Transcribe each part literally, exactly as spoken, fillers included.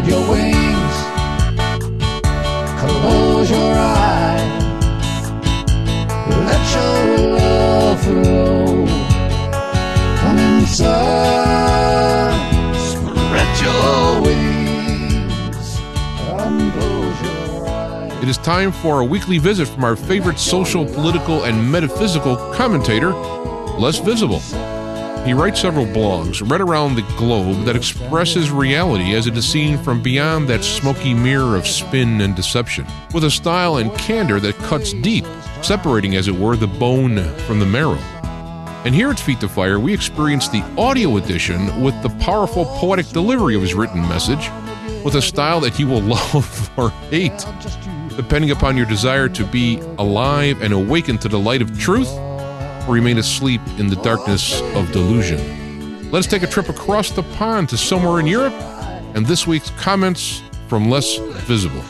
spread your wings, close your eyes, let your love flow. Come inside, spread your wings, and close your eyes. It is time for a weekly visit from our favorite social, political, and metaphysical commentator, Les Visible. He writes several blogs right around the globe that expresses reality as it is seen from beyond that smoky mirror of spin and deception, with a style and candor that cuts deep, separating, as it were, the bone from the marrow. And here at Feet to Fire, we experience the audio edition with the powerful poetic delivery of his written message, with a style that you will love or hate, depending upon your desire to be alive and awaken to the light of truth, or remain asleep in the darkness of delusion. Let's take a trip across the pond to somewhere in Europe, and this week's comments from Les Visible.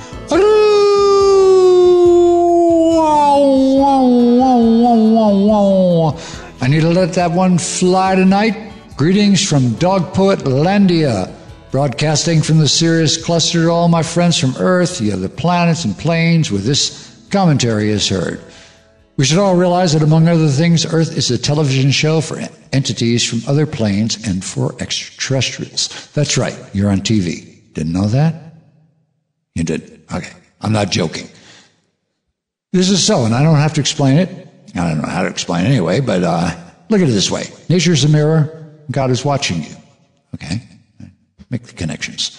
I need to let that one fly tonight. Greetings from Dog Poet Landia, broadcasting from the Sirius cluster to all my friends from Earth, the other planets and planes where this commentary is heard. We should all realize that, among other things, Earth is a television show for entities from other planes and for extraterrestrials. That's right, you're on T V. Didn't know that? You did. Okay, I'm not joking. This is so, and I don't have to explain it. I don't know how to explain it anyway, but uh, look at it this way. Nature's a mirror. God is watching you. Okay? Make the connections.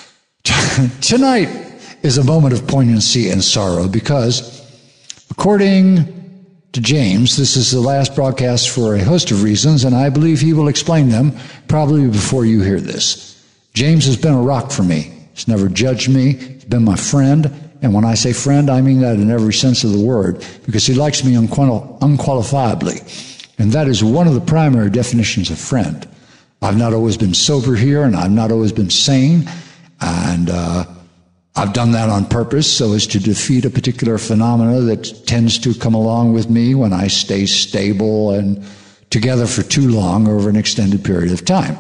Tonight is a moment of poignancy and sorrow because, according to James, this is the last broadcast for a host of reasons, and I believe he will explain them probably before you hear this. James has been a rock for me. He's never judged me. He's been my friend. And when I say friend, I mean that in every sense of the word, because he likes me unqual- unqualifiably. And that is one of the primary definitions of friend. I've not always been sober here, and I've not always been sane. And uh, I've done that on purpose so as to defeat a particular phenomena that tends to come along with me when I stay stable and together for too long over an extended period of time.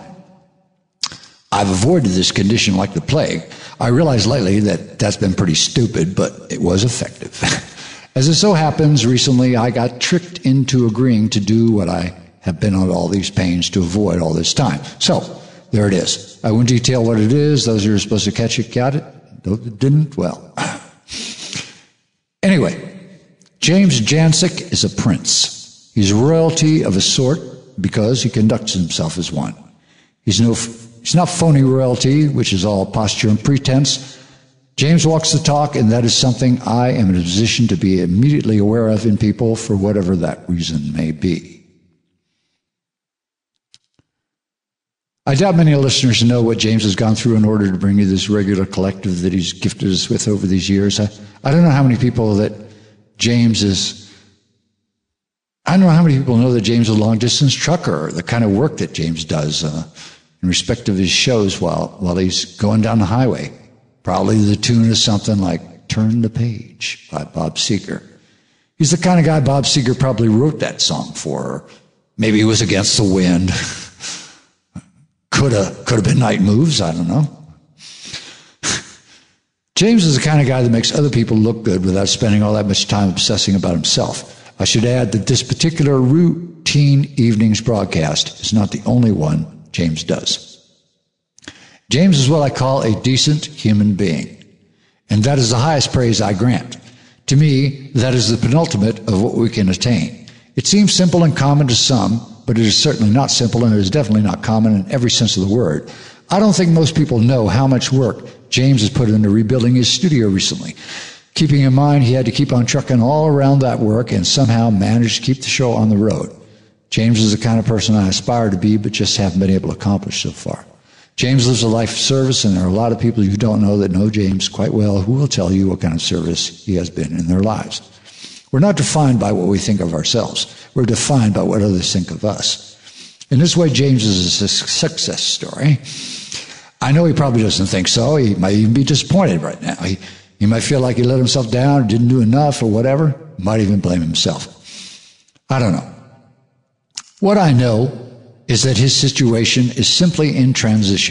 I've avoided this condition like the plague. I realize lately that that's been pretty stupid, but it was effective. As it so happens, recently I got tricked into agreeing to do what I have been on all these pains to avoid all this time. So, there it is. I won't detail what it is. Those who are supposed to catch it got it. Those that didn't, well. Anyway, James Jancic is a prince. He's royalty of a sort because he conducts himself as one. He's no... He's not phony royalty, which is all posture and pretense. James walks the talk, and that is something I am in a position to be immediately aware of in people for whatever that reason may be. I doubt many listeners know what James has gone through in order to bring you this regular collective that he's gifted us with over these years. I, I don't know how many people that James is... I don't know how many people know that James is a long-distance trucker, or the kind of work that James does uh, in respect of his shows while while he's going down the highway. Probably the tune is something like Turn the Page by Bob Seger. He's the kind of guy Bob Seger probably wrote that song for. Or maybe it was Against the Wind. Could have could have been Night Moves, I don't know. James is the kind of guy that makes other people look good without spending all that much time obsessing about himself. I should add that this particular routine evening's broadcast is not the only one James does. James is what I call a decent human being, and that is the highest praise I grant. To me, that is the penultimate of what we can attain. It seems simple and common to some, but it is certainly not simple, and it is definitely not common in every sense of the word. I don't think most people know how much work James has put into rebuilding his studio recently. Keeping in mind he had to keep on trucking all around that work and somehow managed to keep the show on the road. James is the kind of person I aspire to be, but just haven't been able to accomplish so far. James lives a life of service, and there are a lot of people you don't know that know James quite well who will tell you what kind of service he has been in their lives. We're not defined by what we think of ourselves. We're defined by what others think of us. In this way, James is a success story. I know he probably doesn't think so. He might even be disappointed right now. He, he might feel like he let himself down or didn't do enough or whatever. Might even blame himself. I don't know. What I know is that his situation is simply in transition,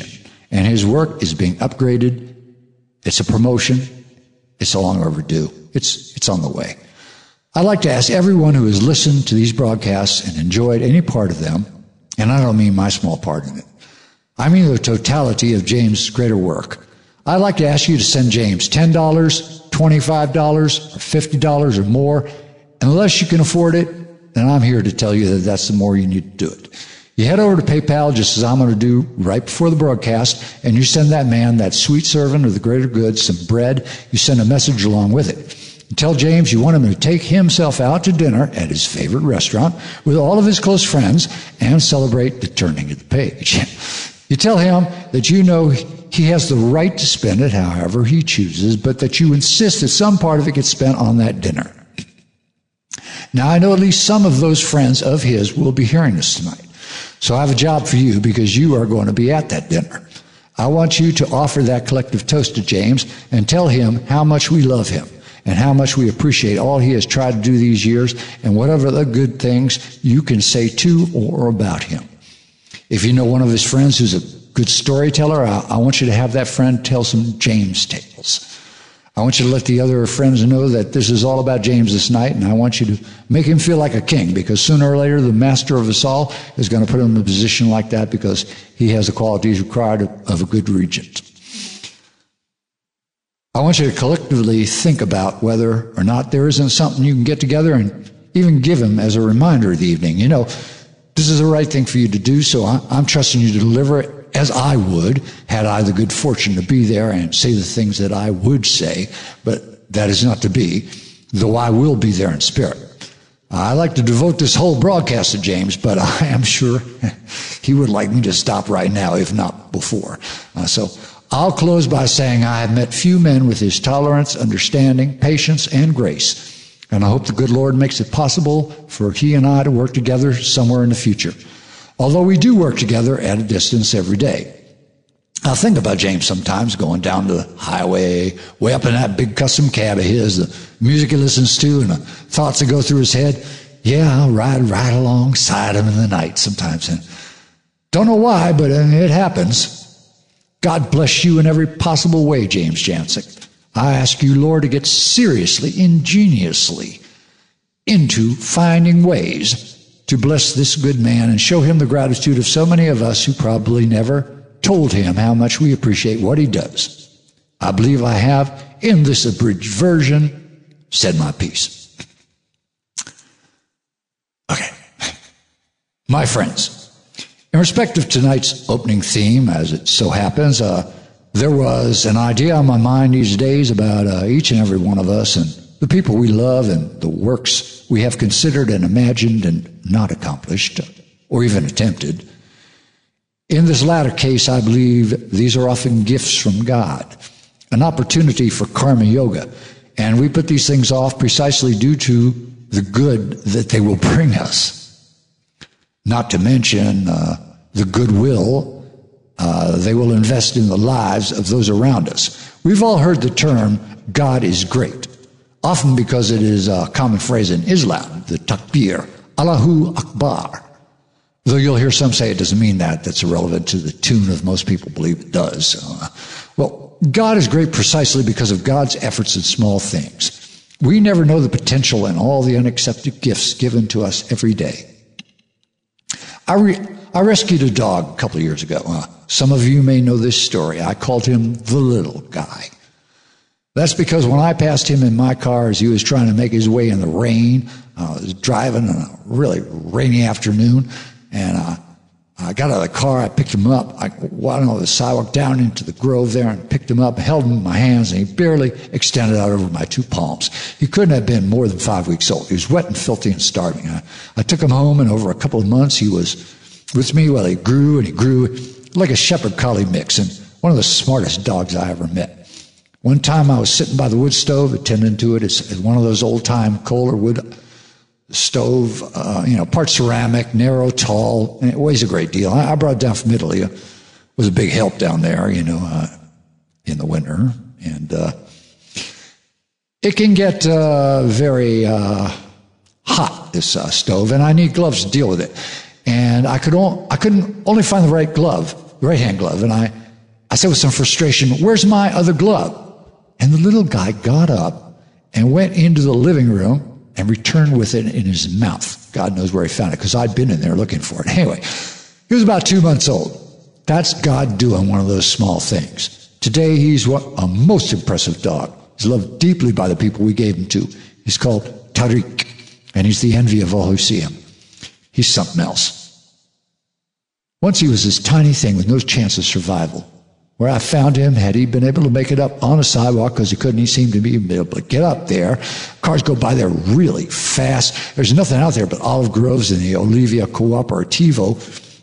and his work is being upgraded. It's a promotion. It's long overdue. It's, it's on the way. I'd like to ask everyone who has listened to these broadcasts and enjoyed any part of them, and I don't mean my small part in it, I mean the totality of James' greater work. I'd like to ask you to send James ten dollars, twenty-five dollars, or fifty dollars or more. Unless you can afford it, then I'm here to tell you that that's the more you need to do it. You head over to PayPal, just as I'm going to do right before the broadcast, and you send that man, that sweet servant of the greater good, some bread. You send a message along with it. You tell James you want him to take himself out to dinner at his favorite restaurant with all of his close friends and celebrate the turning of the page. You tell him that you know he has the right to spend it however he chooses, but that you insist that some part of it gets spent on that dinner. Now, I know at least some of those friends of his will be hearing this tonight. So I have a job for you because you are going to be at that dinner. I want you to offer that collective toast to James and tell him how much we love him and how much we appreciate all he has tried to do these years and whatever the good things you can say to or about him. If you know one of his friends who's a good storyteller, I, I want you to have that friend tell some James tales. I want you to let the other friends know that this is all about James this night, and I want you to make him feel like a king, because sooner or later the master of us all is going to put him in a position like that because he has the qualities required of, of a good regent. I want you to collectively think about whether or not there isn't something you can get together and even give him as a reminder of the evening. You know, this is the right thing for you to do, so I, I'm trusting you to deliver it as I would, had I the good fortune to be there and say the things that I would say, but that is not to be, though I will be there in spirit. I like to devote this whole broadcast to James, but I am sure he would like me to stop right now, if not before. Uh, so I'll close by saying I have met few men with his tolerance, understanding, patience, and grace, and I hope the good Lord makes it possible for he and I to work together somewhere in the future. Although we do work together at a distance every day. I think about James sometimes going down the highway, way up in that big custom cab of his, the music he listens to and the thoughts that go through his head. Yeah, I'll ride right alongside him in the night sometimes. And don't know why, but it happens. God bless you in every possible way, James Jancic. I ask you, Lord, to get seriously, ingeniously into finding ways to bless this good man and show him the gratitude of so many of us who probably never told him how much we appreciate what he does. I believe I have, in this abridged version, said my piece. Okay. My friends, in respect of tonight's opening theme, as it so happens, uh, there was an idea on my mind these days about uh, each and every one of us and the people we love and the works we have considered and imagined and not accomplished, or even attempted. In this latter case, I believe these are often gifts from God, an opportunity for karma yoga, and we put these things off precisely due to the good that they will bring us. Not to mention uh, the goodwill uh, they will invest in the lives of those around us. We've all heard the term, God is great, often because it is a common phrase in Islam, the takbir, Allahu Akbar. Though you'll hear some say it doesn't mean that. That's irrelevant to the tune of most people believe it does. Uh, well, God is great precisely because of God's efforts in small things. We never know the potential in all the unaccepted gifts given to us every day. I, re- I rescued a dog a couple of years ago. Uh, some of you may know this story. I called him the little guy. That's because when I passed him in my car as he was trying to make his way in the rain, uh, I was driving on a really rainy afternoon, and uh, I got out of the car, I picked him up, I went on the sidewalk down into the grove there and picked him up, held him in my hands, and he barely extended out over my two palms. He couldn't have been more than five weeks old. He was wet and filthy and starving. I, I took him home, and over a couple of months he was with me while he grew, and he grew like a shepherd collie mix, and one of the smartest dogs I ever met. One time I was sitting by the wood stove, attending to it. It's, it's one of those old-time coal or wood stove, uh, you know, part ceramic, narrow, tall, and it weighs a great deal. I, I brought it down from Italy. It was a big help down there, you know, uh, in the winter. And uh, it can get uh, very uh, hot, this uh, stove, and I need gloves to deal with it. And I could o- I couldn't only find the right glove, the right-hand glove, and I I said with some frustration, "Where's my other glove?" And the little guy got up and went into the living room and returned with it in his mouth. God knows where he found it, because I'd been in there looking for it. Anyway, he was about two months old. That's God doing one of those small things. Today, he's a most impressive dog. He's loved deeply by the people we gave him to. He's called Tariq, and he's the envy of all who see him. He's something else. Once he was this tiny thing with no chance of survival. Where I found him, had he been able to make it up on a sidewalk, because he couldn't, he seemed to be able to get up there. Cars go by there really fast. There's nothing out there but olive groves and the Olivia Cooperativo.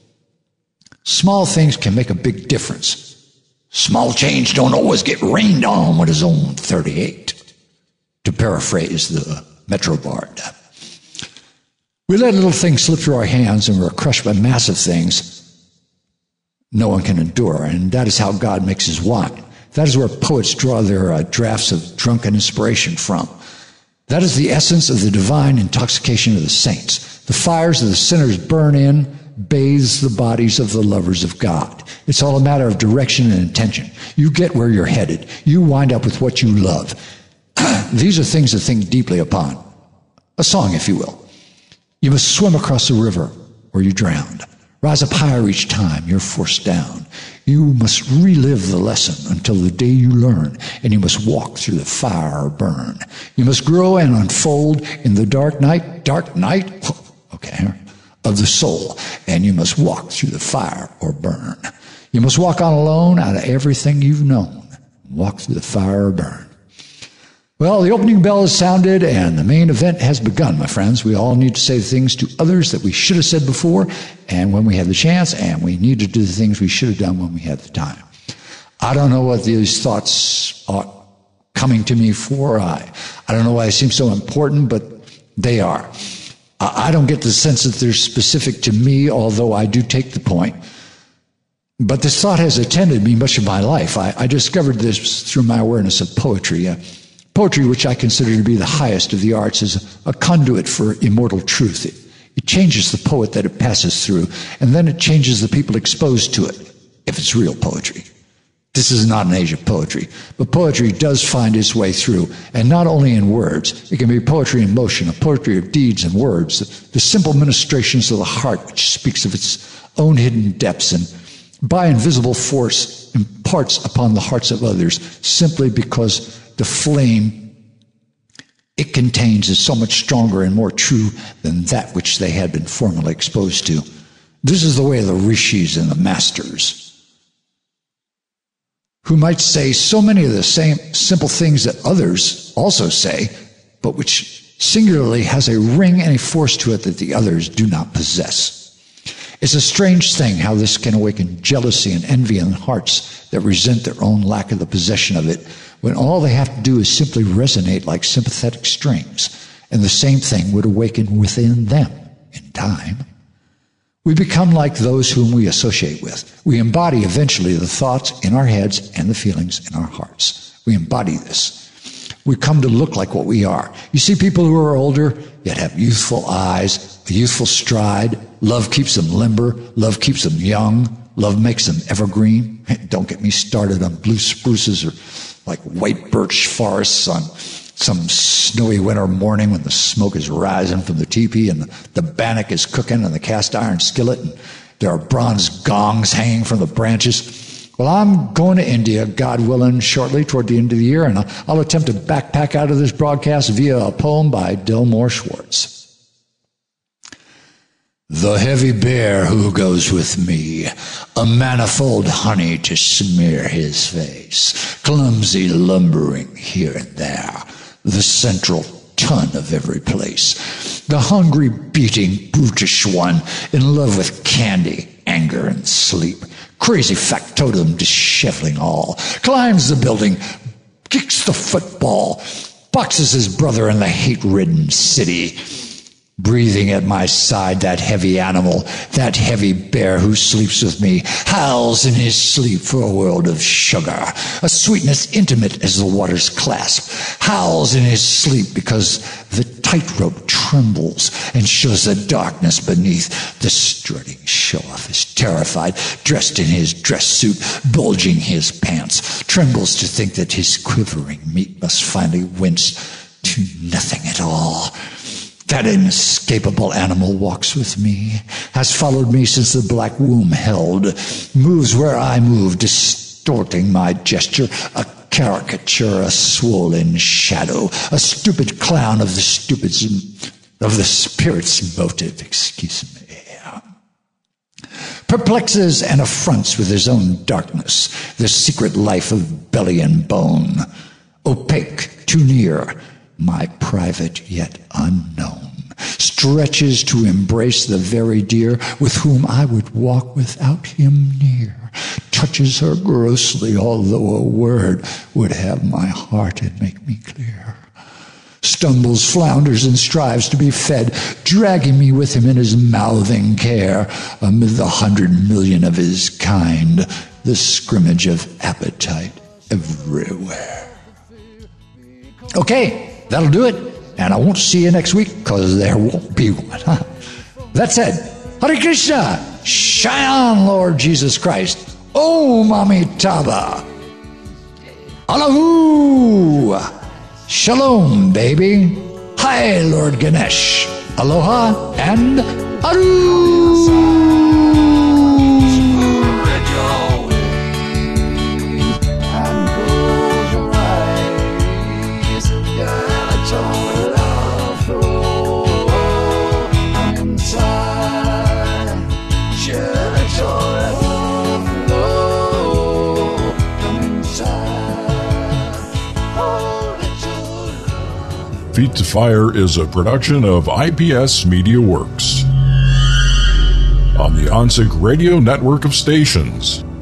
Small things can make a big difference. Small change don't always get rained on with his own thirty-eight, to paraphrase the Metro Bard. We let little things slip through our hands, and we're crushed by massive things no one can endure, and that is how God makes his wine. That is where poets draw their uh, drafts of drunken inspiration from. That is the essence of the divine intoxication of the saints. The fires of the sinners burn in, bathes the bodies of the lovers of God. It's all a matter of direction and intention. You get where you're headed. You wind up with what you love. These are things to think deeply upon. A song, if you will. You must swim across the river or you drowned. Rise up higher each time you're forced down. You must relive the lesson until the day you learn, and you must walk through the fire or burn. You must grow and unfold in the dark night, dark night, okay, of the soul, and you must walk through the fire or burn. You must walk on alone out of everything you've known. Walk through the fire or burn. Well, the opening bell has sounded and the main event has begun, my friends. We all need to say things to others that we should have said before and when we had the chance, and we need to do the things we should have done when we had the time. I don't know what these thoughts are coming to me for. I, I don't know why they seem so important, but they are. I, I don't get the sense that they're specific to me, although I do take the point. But this thought has attended me much of my life. I, I discovered this through my awareness of poetry. Uh, Poetry, which I consider to be the highest of the arts, is a conduit for immortal truth. It, it changes the poet that it passes through, and then it changes the people exposed to it, if it's real poetry. This is not an age of poetry, but poetry does find its way through, and not only in words. It can be poetry in motion, a poetry of deeds and words, the, the simple ministrations of the heart, which speaks of its own hidden depths and by invisible force imparts upon the hearts of others, simply because the flame it contains is so much stronger and more true than that which they had been formerly exposed to. This is the way of the rishis and the masters, who might say so many of the same simple things that others also say, but which singularly has a ring and a force to it that the others do not possess. It's a strange thing how this can awaken jealousy and envy in hearts that resent their own lack of the possession of it, when all they have to do is simply resonate like sympathetic strings, and the same thing would awaken within them in time. We become like those whom we associate with. We embody eventually the thoughts in our heads and the feelings in our hearts. We embody this. We come to look like what we are. You see people who are older, yet have youthful eyes, a youthful stride. Love keeps them limber. Love keeps them young. Love makes them evergreen. Don't get me started on blue spruces or like white birch forests on some snowy winter morning when the smoke is rising from the teepee and the, the bannock is cooking in the cast iron skillet and there are bronze gongs hanging from the branches. Well, I'm going to India, God willing, shortly toward the end of the year, and I'll, I'll attempt to backpack out of this broadcast via a poem by Delmore Schwartz. The heavy bear who goes with me, a manifold honey to smear his face, clumsy lumbering here and there, the central ton of every place, the hungry beating brutish one, in love with candy, anger, and sleep, crazy factotum disheveling all, climbs the building, kicks the football, boxes his brother in the hate-ridden city, breathing at my side, that heavy animal, that heavy bear who sleeps with me, howls in his sleep for a world of sugar, a sweetness intimate as the water's clasp, howls in his sleep because the tightrope trembles and shows the darkness beneath the strutting show of his terrified, dressed in his dress suit, bulging his pants, trembles to think that his quivering meat must finally wince to nothing at all. That inescapable animal walks with me, has followed me since the black womb held, moves where I move, distorting my gesture, a caricature, a swollen shadow, a stupid clown of the stupid, of the spirit's motive, excuse me. Perplexes and affronts with his own darkness, the secret life of belly and bone, opaque, too near, my private yet unknown, stretches to embrace the very dear with whom I would walk without him near, touches her grossly, although a word would have my heart and make me clear. Stumbles, flounders, and strives to be fed, dragging me with him in his mouthing care, amid the hundred million of his kind, the scrimmage of appetite everywhere. Okay, that'll do it, and I won't see you next week, because there won't be one. Huh? That said, Hare Krishna, shine on, Lord Jesus Christ, Om Amitabha, Alahu, Shalom, baby. Hi, Lord Ganesh. Aloha and Aru. Feet to Fire is a production of I P S Media Works on the OnSig Radio network of stations.